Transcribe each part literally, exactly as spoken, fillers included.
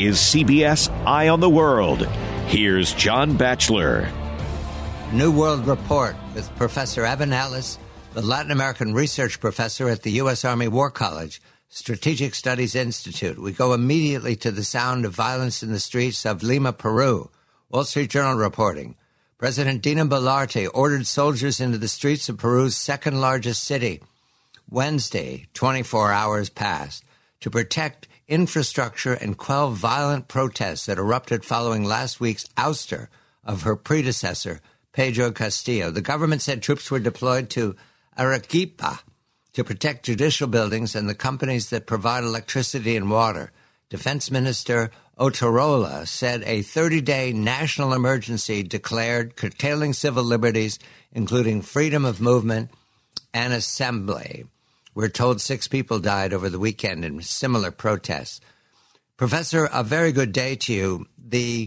is C B S Eye on the World. Here's John Batchelor. New World Report with Professor Evan Ellis, the Latin American research professor at the U S. Army War College, Strategic Studies Institute. We go immediately to the sound of violence in the streets of Lima, Peru. Wall Street Journal reporting. President Dina Boluarte ordered soldiers into the streets of Peru's second largest city Wednesday, twenty-four hours past, to protect infrastructure and quell violent protests that erupted following last week's ouster of her predecessor, Pedro Castillo. The government said troops were deployed to Arequipa to protect judicial buildings and the companies that provide electricity and water. Defense Minister Otarola said a thirty-day national emergency declared, curtailing civil liberties, including freedom of movement and assembly. We're told six people died over the weekend in similar protests. Professor, a very good day to you. The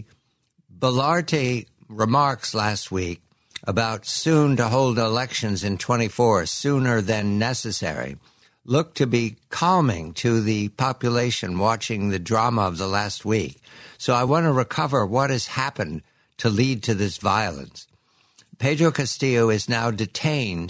Boluarte remarks last week about soon to hold elections in twenty-four, sooner than necessary, look to be calming to the population watching the drama of the last week. So I want to recover what has happened to lead to this violence. Pedro Castillo is now detained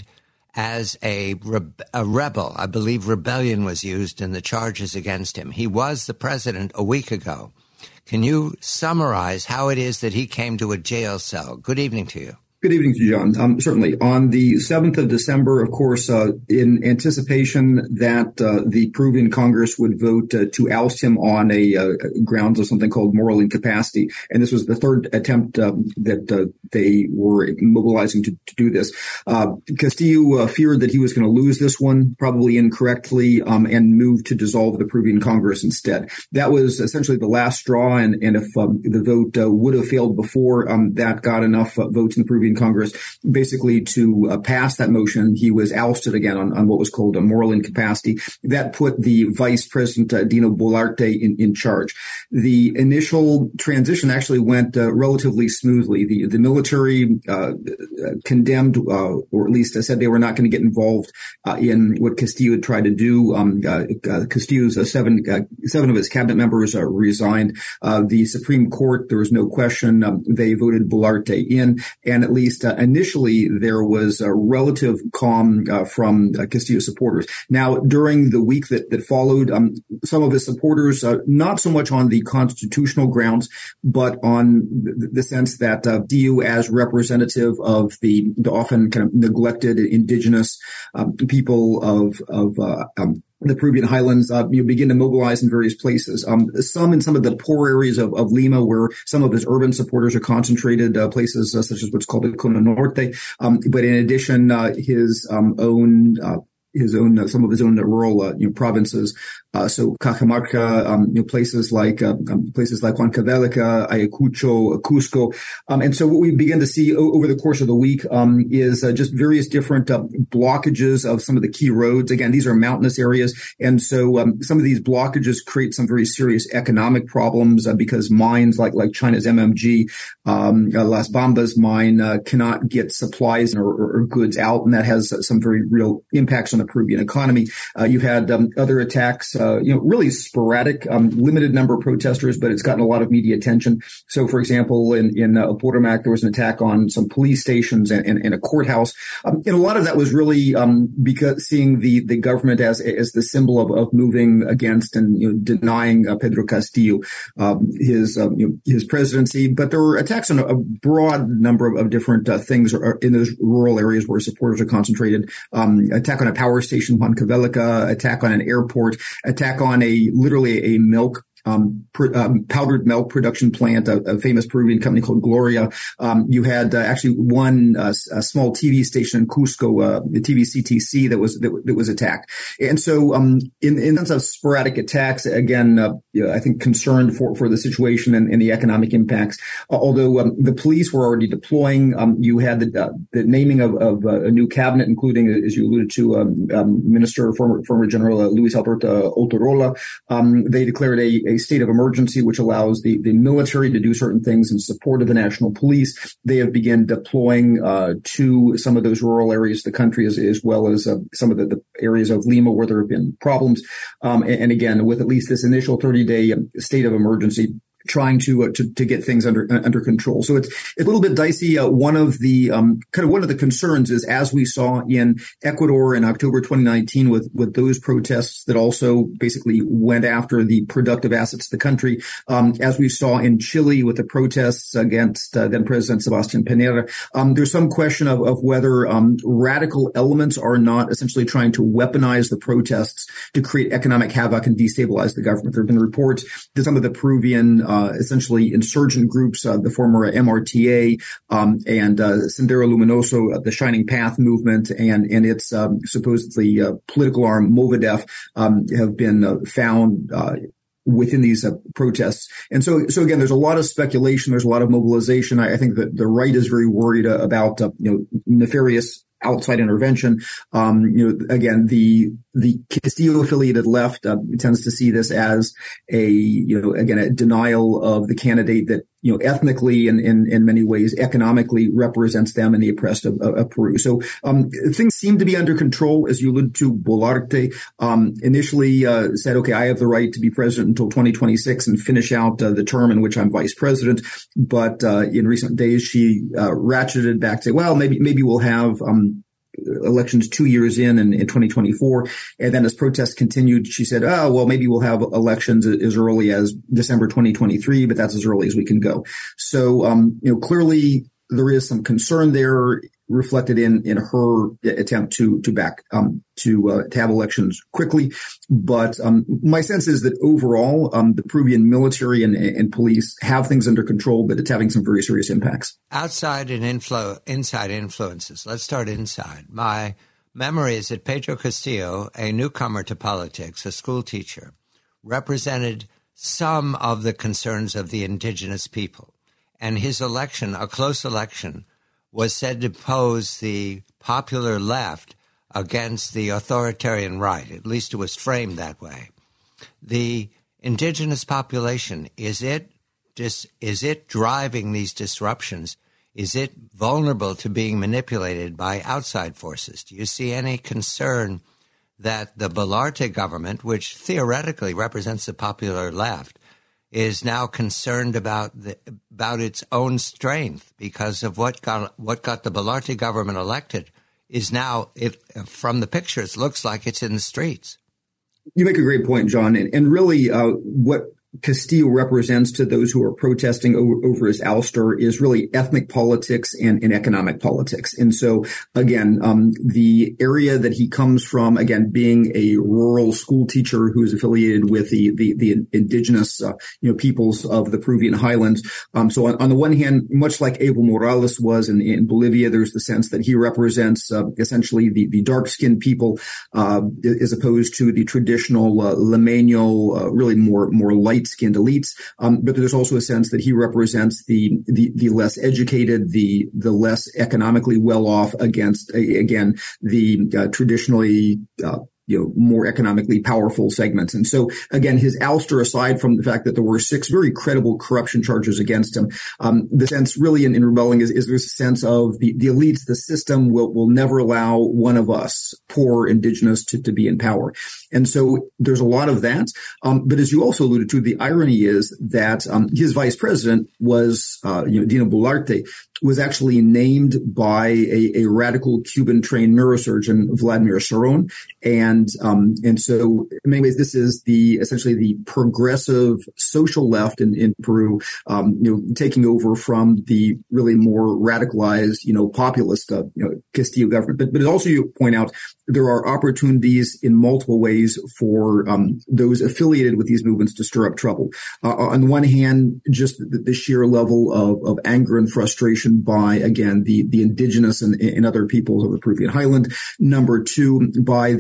as a, rebe- a rebel. I believe rebellion was used in the charges against him. He was the president a week ago. Can you summarize how it is that he came to a jail cell? Good evening to you. Good evening to you, John. Um, certainly. On the seventh of December, of course, uh, in anticipation that uh, the Peruvian Congress would vote uh, to oust him on a uh, grounds of something called moral incapacity. And this was the third attempt um, that uh, they were mobilizing to, to do this. Uh, Castillo uh, feared that he was going to lose this one, probably incorrectly, um, and moved to dissolve the Peruvian Congress instead. That was essentially the last straw. And, and if um, the vote uh, would have failed before um, that got enough uh, votes in the Peruvian Congress basically to uh, pass that motion, he was ousted again on, on what was called a moral incapacity. That put the vice president, uh, Dina Boluarte, in, in charge. The initial transition actually went uh, relatively smoothly. The, the military uh, condemned, uh, or at least said they were not going to get involved uh, in what Castillo had tried to do. Um, uh, uh, Castillo's uh, seven, uh, seven of his cabinet members uh, resigned. Uh, the Supreme Court, there was no question, um, they voted Boluarte in, and at least uh, initially there was a relative calm uh, from uh, Castillo supporters. Now, during the week that, that followed, um, some of his supporters, uh, not so much on the constitutional grounds, but on the, the sense that uh, Castillo, as representative of the, the often kind of neglected indigenous um, people of, of uh, um, the Peruvian highlands, uh, you begin to mobilize in various places. Um, some in some of the poor areas of, of Lima, where some of his urban supporters are concentrated, uh, places uh, such as what's called the Cona Norte. Um, but in addition, uh, his um, own uh, his own uh, some of his own rural uh, you know, provinces. Uh, so Cajamarca, um, you know, places like uh, um, places like Huancavelica, Ayacucho, Cusco, um, and so what we begin to see o- over the course of the week um, is uh, just various different uh, blockages of some of the key roads. Again, these are mountainous areas, and so um, some of these blockages create some very serious economic problems uh, because mines like like China's M M G, um, uh, Las Bambas mine uh, cannot get supplies or, or, or goods out, and that has uh, some very real impacts on the Peruvian economy. Uh, you've had um, other attacks. Uh, Uh, you know, really sporadic, um, limited number of protesters, but it's gotten a lot of media attention. So, for example, in, in uh, Apurimac, there was an attack on some police stations and, and, and a courthouse. Um, and a lot of that was really um, because seeing the, the government as as the symbol of, of moving against and you know, denying uh, Pedro Castillo um, his um, you know, his presidency. But there were attacks on a, a broad number of, of different uh, things in those rural areas where supporters are concentrated. Um, attack on a power station, Huancavelica, attack on an airport, attack on a literally a milk Um, pr- um, powdered milk production plant, a, a famous Peruvian company called Gloria. Um, you had uh, actually one uh, a small T V station in Cusco, uh, the T V C T C that was that, that was attacked. And so, um, in in terms of sporadic attacks, again, uh, you know, I think concerned for for the situation and, and the economic impacts. Uh, although um, the police were already deploying, um, you had the uh, the naming of, of uh, a new cabinet, including, as you alluded to, um, um, Minister former former General uh, Luis Alberto Otarola. Um, they declared a, a a state of emergency, which allows the, the military to do certain things in support of the national police. They have begun deploying uh, to some of those rural areas of the country, as, as well as uh, some of the, the areas of Lima where there have been problems. Um, and, and again, with at least this initial thirty-day state of emergency, trying to, uh, to to get things under uh, under control. So it's, it's a little bit dicey. Uh, one of the um, kind of one of the concerns is, as we saw in Ecuador in October twenty nineteen with with those protests that also basically went after the productive assets of the country, um, as we saw in Chile with the protests against uh, then President Sebastián Piñera. Um, there's some question of of whether um, radical elements are not essentially trying to weaponize the protests to create economic havoc and destabilize the government. There have been reports that some of the Peruvian uh, Uh, essentially insurgent groups, uh, the former M R T A um, and uh, Sendero Luminoso, uh, the Shining Path movement, and and its um, supposedly uh, political arm Movedef um, have been uh, found uh, within these uh, protests. And so, so again, there's a lot of speculation. There's a lot of mobilization. I, I think that the right is very worried uh, about uh, you know nefarious outside intervention. Um, you know, again, the the Castillo affiliated left uh, tends to see this as a, you know, again, a denial of the candidate that, you know, ethnically and in, in many ways economically represents them and the oppressed of, of Peru. So um, things seem to be under control. As you alluded to, Boluarte um, initially uh, said, okay, I have the right to be president until twenty twenty-six and finish out uh, the term in which I'm vice president. But uh, in recent days, she uh, ratcheted back to say, well, maybe maybe we'll have um, elections two years in, in in twenty twenty-four. And then as protests continued, she said, oh, well, maybe we'll have elections as early as December twenty twenty-three, but that's as early as we can go. So, um, you know, clearly there is some concern there reflected in, in her attempt to, to back, um, to, uh, to have elections quickly. But, um, my sense is that overall, um, the Peruvian military and, and police have things under control, but it's having some very serious impacts. Outside and influ- inside influences. Let's start inside. My memory is that Pedro Castillo, a newcomer to politics, a school teacher, represented some of the concerns of the indigenous people. And his election, a close election, was said to pose the popular left against the authoritarian right. At least it was framed that way. The indigenous population, is it dis, is it driving these disruptions? Is it vulnerable to being manipulated by outside forces? Do you see any concern that the Boluarte government, which theoretically represents the popular left, is now concerned about the, about its own strength because of what got what got the Boluarte government elected? Is now, it, from the pictures, looks like it's in the streets. You make a great point, John, and, and really, uh, what Castillo represents to those who are protesting over, over his ouster is really ethnic politics and, and economic politics. And so, again, um, the area that he comes from, again, being a rural school teacher who is affiliated with the the, the indigenous, uh, you know, peoples of the Peruvian highlands. Um, so, on, on the one hand, much like Evo Morales was in, in Bolivia, there's the sense that he represents uh, essentially the, the dark-skinned people, uh, as opposed to the traditional uh, limeño, uh, really more more light skinned elites, um, but there's also a sense that he represents the the, the less educated, the the less economically well off against uh, again the uh, traditionally uh, you know, more economically powerful segments. And so, again, his ouster, aside from the fact that there were six very credible corruption charges against him, um, the sense really in, in rebelling is, is there's a sense of the, the elites, the system will, will never allow one of us, poor indigenous, to, to be in power. And so there's a lot of that. Um, but as you also alluded to, the irony is that um, his vice president was, uh, you know, Dina Boluarte, was actually named by a, a radical Cuban-trained neurosurgeon, Vladimir Cerrón. And, um, and so in many ways, this is the, essentially the progressive social left in, in Peru, um, you know, taking over from the really more radicalized, you know, populist, uh, you know, Castillo government. But, but also you point out, there are opportunities in multiple ways for um, those affiliated with these movements to stir up trouble. Uh, on the one hand, just the, the sheer level of, of anger and frustration by, again, the, the indigenous and, and other peoples of the Peruvian highland. Number two, by the more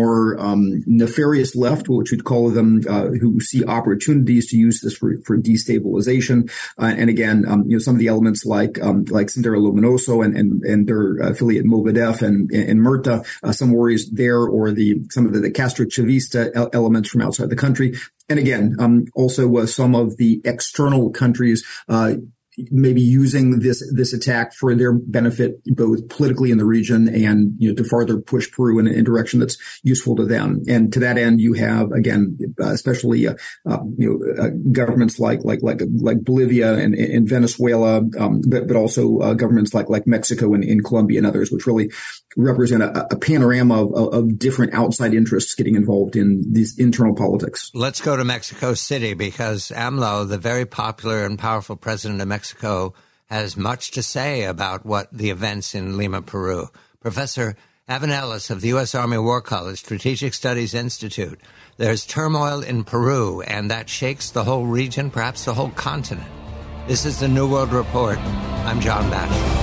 more um, nefarious left, which we'd call them, uh, who see opportunities to use this for, for destabilization. Uh, and again, um, you know, some of the elements like um, like Sendero Luminoso and, and, and their affiliate Movadef and, and Murta, uh, some worries there, or the some of the, the Castro Chavista elements from outside the country. And again, um, also uh, some of the external countries uh maybe using this this attack for their benefit, both politically in the region and, you know, to farther push Peru in a direction that's useful to them. And to that end, you have, again, uh, especially uh, uh, you know uh, governments like like like like Bolivia and, and Venezuela, um, but but also uh, governments like like Mexico and in Colombia and others, which really represent a, a panorama of, of different outside interests getting involved in these internal politics. Let's go to Mexico City, because AMLO, the very popular and powerful president of Mexico, has much to say about what the events in Lima, Peru. Professor Evan Ellis of the U S Army War College Strategic Studies Institute. There's turmoil in Peru, and that shakes the whole region, perhaps the whole continent. This is the New World Report. I'm John Batchelor.